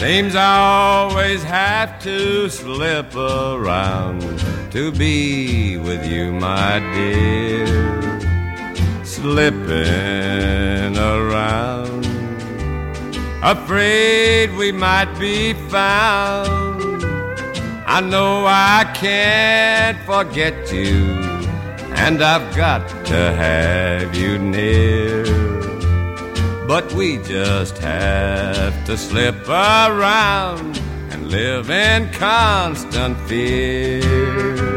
Seems I always have to slip around to be with you, my dear. Slipping around, afraid we might be found. I know I can't forget you, and I've got to have you near. But we just have to slip around and live in constant fear.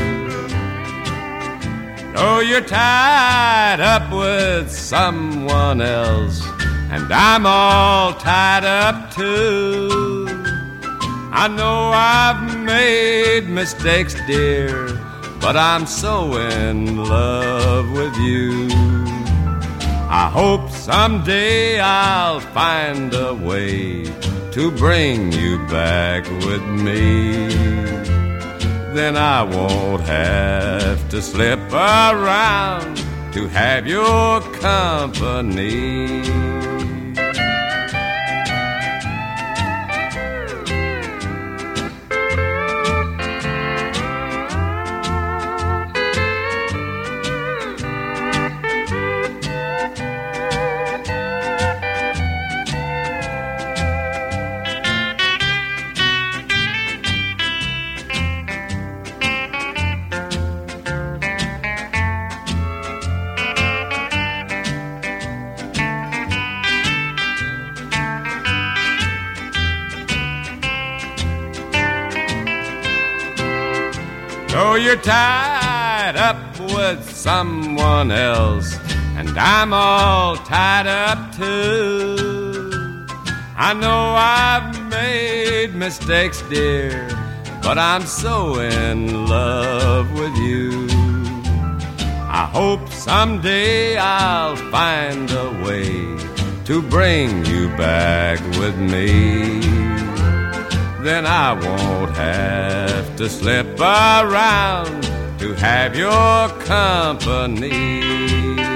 Oh, you're tied up with someone else, and I'm all tied up too. I know I've made mistakes, dear, but I'm so in love with you. I hope someday I'll find a way to bring you back with me. Then I won't have to slip around to have your company. Oh, you're tied up with someone else, and I'm all tied up too. I know I've made mistakes, dear, but I'm so in love with you. I hope someday I'll find a way to bring you back with me. Then I won't have to slip around to have your company.